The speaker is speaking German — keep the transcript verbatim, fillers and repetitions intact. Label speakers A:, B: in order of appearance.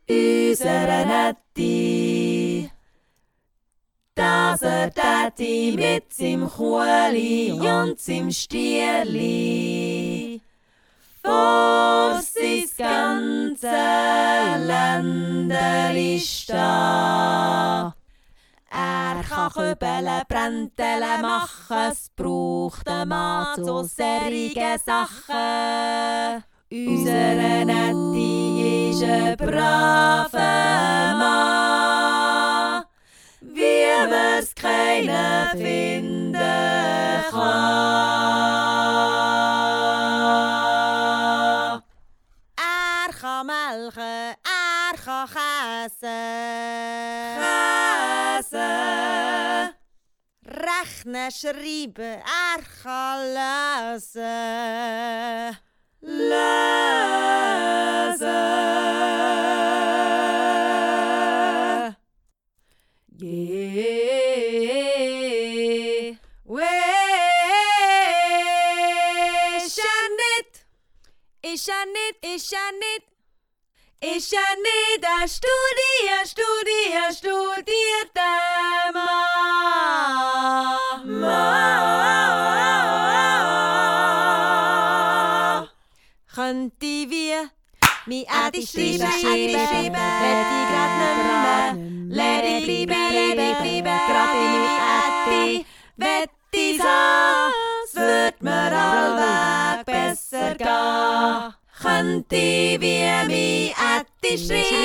A: Unsere Netti, dass er Tati mit seinem Kuhli und seinem Stierli vor sein ganze Ländeli stehen. Er kann Kübele, Brentele machen, es braucht ein Mann so serige Sachen. Unsere Netti ist ein braver Mann, wie man's keiner finden kann.
B: Er kann melken, er kann käsen.
A: Käse.
B: Rechnen, schreiben, er kann lesen.
A: Lesen. Yeah.
B: Weh, ist er nicht, ist er nicht, ist er nicht, ist er nicht ein Studier, Studier, studierter Mann.
A: Mann.
B: Könnte wir mi Adi schreiben,
A: schreiben,
B: Adi schreiben, let ich grad nimmer, let ich bleiben, let ich bleiben, grad in mi Adi, wett ich so, es würd mir allweg besser gehen. Könnte wir mi Adi schreiben,